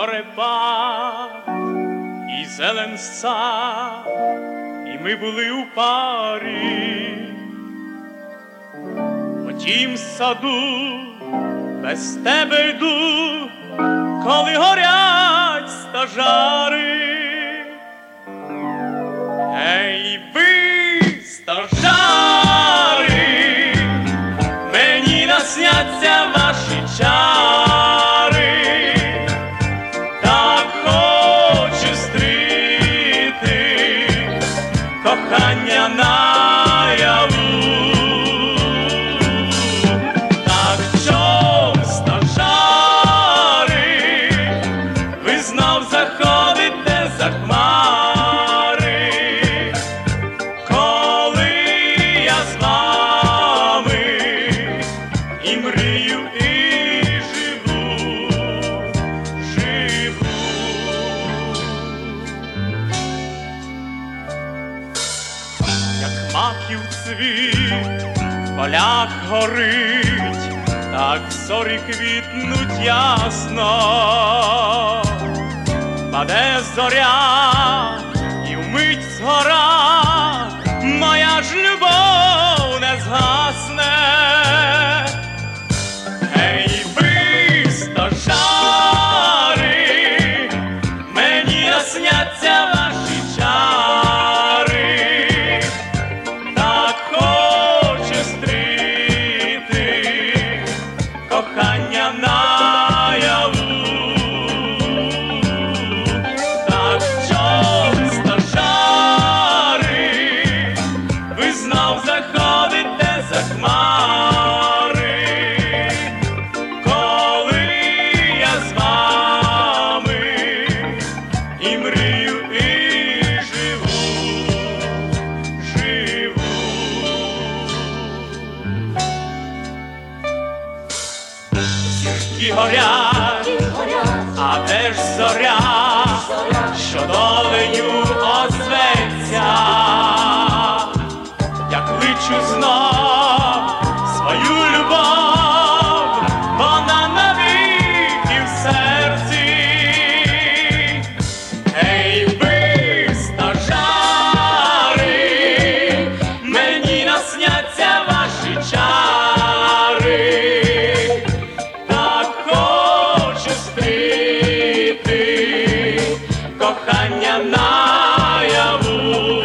зорепад і зелен сад, і ми були у парі. У тім саду без тебе йду, коли горять стожари. Ей, ви, стожари, мені насняться ваші чари, так хочу стріти кохання наяву. Так чом, стожари, ви знов заходите за хмари, коли я з вами і мрію, і живу, живу. Як маків цвіт в полях горить, так зорі квітнуть ясно. Паде зоря і вмить згора, моя ж любов не згасне. Ей, ви, стожари, мені насняться ваші чари, так хочу стріти кохання наяву. Так чом, стожари, ви знов заходите за хмари, коли я з вами і мрію, і живу, живу. Зірки горять, а де ж зоря, що долею озветься? Я кличу знов свою любов, вона навіки в серці. Ей, ви, стожари, мені насняться ваші чари, так хочу стріти кохання наяву.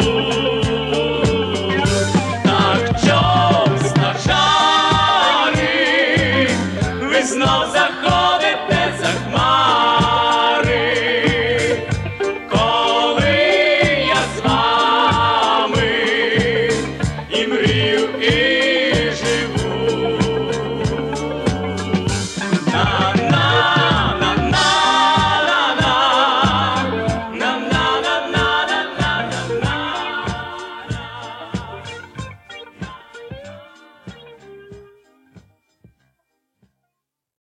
Так чом, стожари, ви знов заходите